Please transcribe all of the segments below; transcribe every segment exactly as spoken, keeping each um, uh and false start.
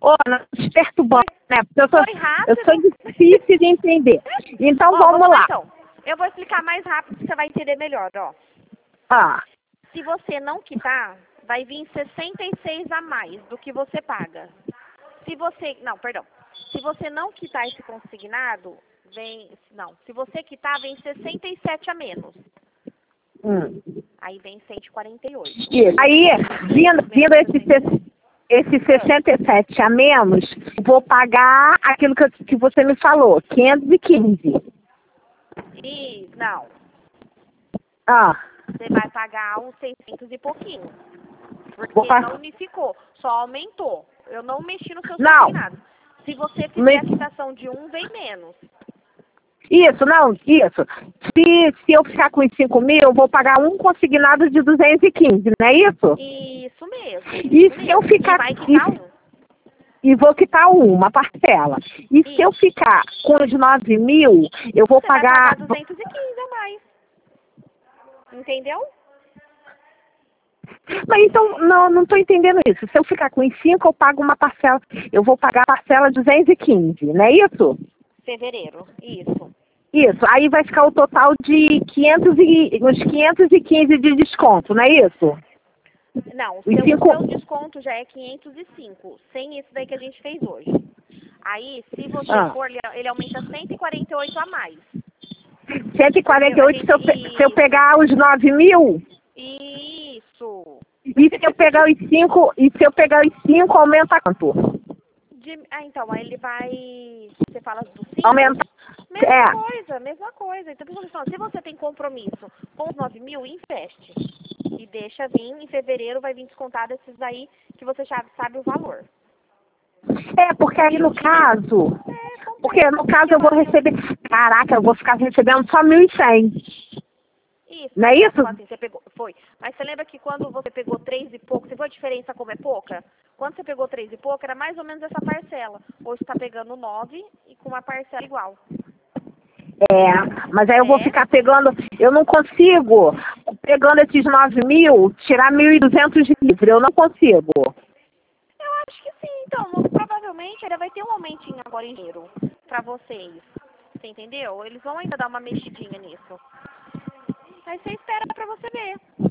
Ô, não se perturbando, né? Porque eu sou, Foi rápido. eu sou difícil de entender. Então Ó, vamos, lá. Então. Eu vou explicar mais rápido que você vai entender melhor, ó. Ah. Se você não quitar, vai vir sessenta e seis a mais do que você paga. Se você... Não, perdão. Se você não quitar esse consignado, vem... Não. Se você quitar, vem sessenta e sete a menos. Hum. Aí vem cento e quarenta e oito. Isso. Aí, vindo, vindo esse, esse sessenta e sete a menos, vou pagar aquilo que, que você me falou, quinhentos e quinze. E não. Ah. Você vai pagar uns seiscentos e pouquinho. Porque Vou não unificou, só aumentou. Eu não mexi no seu não. consignado. Se você fizer Me... a quitação de um, vem menos. Isso, não, isso. Se, se eu ficar com os cinco mil, eu vou pagar um consignado de duzentos e quinze, não é isso? Isso mesmo. E isso se mesmo. eu ficar... E vai quitar um. E vou quitar uma parcela. E isso. Se eu ficar com os nove mil, eu vou Você pagar... Vai pagar duzentos e quinze a mais. Entendeu? Mas então, não, não estou entendendo isso. Se eu ficar com os cinco, eu pago uma parcela. Eu vou pagar a parcela duzentos e quinze, não é isso? Fevereiro, isso. Isso. Aí vai ficar o total de quinhentos e, uns quinhentos e quinze de desconto, não é isso? Não, o seu, cinco... o seu desconto já é quinhentos e cinco, sem esse daí que a gente fez hoje. Aí, se você ah. for, ele aumenta cento e quarenta e oito a mais. cento e quarenta e oito se eu, se eu pegar os nove mil? Isso. E se eu pegar os cinco, e se eu pegar os cinco, aumenta quanto? De, ah, então, aí ele vai... Você fala do cinco? Aumenta. Mesma é. coisa, mesma coisa. Então, se você tem compromisso com os nove mil, investe. E deixa vir, em fevereiro vai vir descontado esses aí que você já sabe o valor. É, porque aí no caso... É, porque no caso eu vou receber... Caraca, eu vou ficar recebendo só mil e cem. Isso. Não é isso? Assim, você pegou, foi. Mas você lembra que quando você pegou três e pouco, você viu a diferença como é pouca? Quando você pegou três e pouco, era mais ou menos essa parcela. Hoje está pegando nove e com uma parcela igual. É, mas aí eu é. vou ficar pegando, eu não consigo, pegando esses nove mil, tirar mil e duzentos de livre, eu não consigo. Eu acho que sim, então, não, provavelmente ele vai ter um aumentinho agora em dinheiro pra vocês, você entendeu? Eles vão ainda dar uma mexidinha nisso. Aí você espera pra você ver.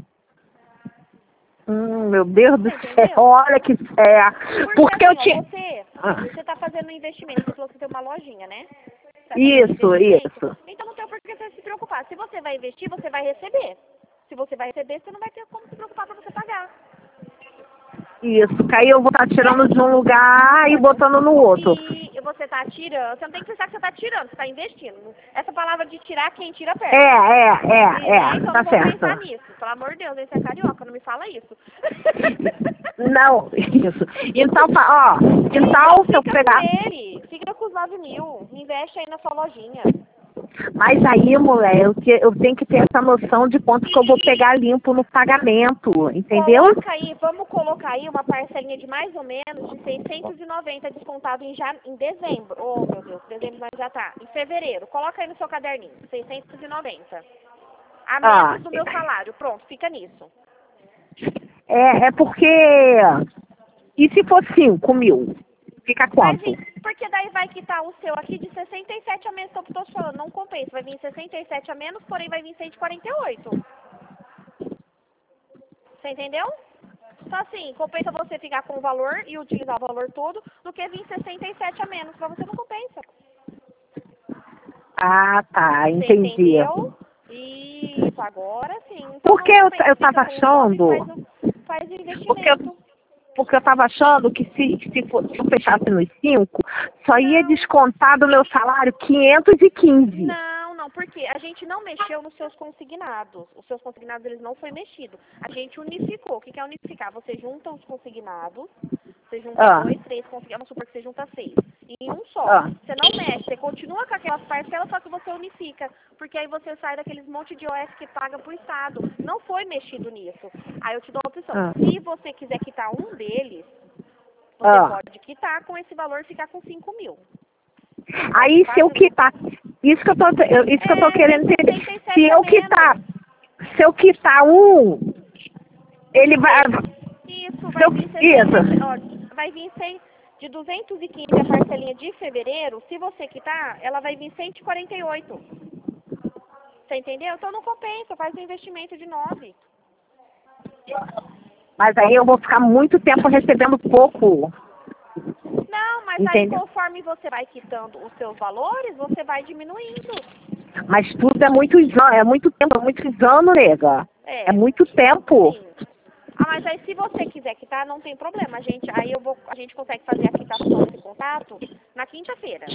Hum, meu Deus do céu, olha que fé. Porque, Porque assim, eu tinha... Você, você tá fazendo um investimento, você falou que você tem uma lojinha, né? Tá isso, um isso. Então não tem por que você se preocupar. Se você vai investir, você vai receber. Se você vai receber, você não vai ter como se preocupar pra você pagar. Isso, que aí eu vou estar tirando de um lugar e botando no outro. E você tá tirando, você não tem que pensar que você tá tirando, você tá investindo. Essa palavra de tirar, quem tira perde. É, é, é, é, então tá não certo. vou pensar nisso. Pelo amor de Deus, esse é carioca, não me fala isso. Não, isso. Então, ó, então se eu pegar... Fica com ele, fica com os nove mil, investe aí na sua lojinha. Mas aí, mulher, eu, te, eu tenho que ter essa noção de quanto que eu vou pegar limpo no pagamento, entendeu? Coloca aí, vamos colocar aí uma parcelinha de mais ou menos de seiscentos e noventa descontado em, já, em dezembro. Oh, meu Deus, dezembro nós já tá. Em fevereiro, coloca aí no seu caderninho, seiscentos e noventa. A menos ah, do meu salário, pronto, fica nisso. É, é porque... E se for cinco mil? Fica quanto? Vir, porque daí vai quitar o seu aqui de sessenta e sete a menos, que eu tô te falando, não compensa. Vai vir sessenta e sete a menos, porém vai vir cento e quarenta e oito. Você entendeu? Então assim, compensa você ficar com o valor e utilizar o valor todo do que vir sessenta e sete a menos. Pra você não compensa. Ah, tá, você entendi. Entendeu? Isso, agora sim. Então, porque eu, eu tava achando... Faz o, faz o investimento. Porque eu... Porque eu estava achando que se, se, for, se eu fechasse nos cinco, só ia descontar do meu salário quinhentos e quinze. Não, não, porque a gente não mexeu nos seus consignados. Os seus consignados, eles não foi mexido. A gente unificou. O que é unificar? Você junta os consignados, você junta ah. dois, três consignados, vamos supor que você junta seis. Em um só. Ah. Você não mexe, você continua com aquelas parcelas, só que você unifica. Porque aí você sai daqueles monte de O S que paga pro Estado. Não foi mexido nisso. Aí eu te dou a opção. Ah. Se você quiser quitar um deles, você ah. pode quitar com esse valor e ficar com cinco mil. Aí se eu quitar... Isso que eu tô, eu, isso é, que eu tô querendo entender. Se eu quitar... Se eu quitar um, ele vai... Isso, vai vir... Isso. Ó, vai vir cem... De duzentos e quinze a parcelinha de fevereiro, se você quitar, ela vai vir cento e quarenta e oito. Você entendeu? Então não compensa, faz um investimento de nove. Mas aí eu vou ficar muito tempo recebendo pouco. Não, mas Entendeu? aí conforme você vai quitando os seus valores, você vai diminuindo. Mas tudo é muitos anos, é muito tempo, é muitos anos, nega. É, É muito tempo. sim. Ah, mas aí se você quiser quitar, não tem problema. A gente, aí eu vou, a gente consegue fazer a quitação desse contrato na quinta-feira.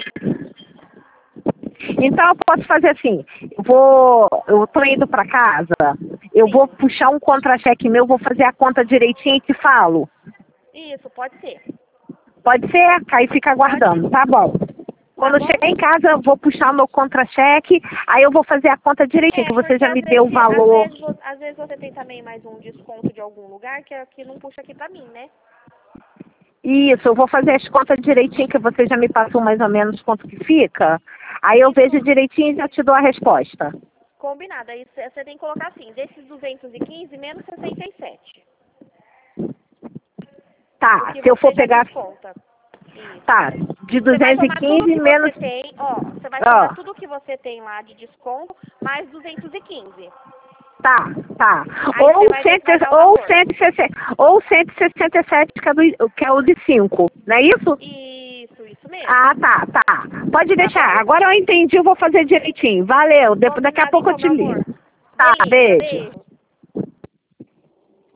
Então eu posso fazer assim, eu vou, eu tô indo pra casa, eu Sim. vou puxar um contra-cheque meu, vou fazer a conta direitinho e te falo. Isso, pode ser. Pode ser? Aí fica aguardando, tá bom. Quando eu bom? chegar em casa, eu vou puxar o meu contra-cheque, aí eu vou fazer a conta direitinho, É, que você porque já às me deu o vezes, às valor. vezes, vo- às vezes você tem também mais um desconto de algum lugar que, que não puxa aqui pra mim, né? Isso, eu vou fazer as contas direitinho, que você já me passou mais ou menos quanto que fica. Aí eu vejo direitinho e já te dou a resposta. Combinado. Aí você tem que colocar assim, desses duzentos e quinze menos sessenta e sete. Tá, Porque se eu você for já pegar... desconta. Isso. Tá, de Você vai duzentos e somar tudo quinze que menos... você tem, ó, você vai Ó, somar tudo que você tem lá de desconto, mais duzentos e quinze. tá, tá. Aí Ou, você vai ver que vai cem, dar o ou, valor. cento e sessenta, ou cento e sessenta e sete, que é, do, que é o de cinco, não é isso? Isso, isso mesmo. Ah, tá, tá. Pode Tá deixar. bom? Agora eu entendi, eu vou fazer direitinho. Valeu, depois, daqui a Combinado pouco eu então, te meu amor. ligo. Tá, Beleza, beijo. beijo.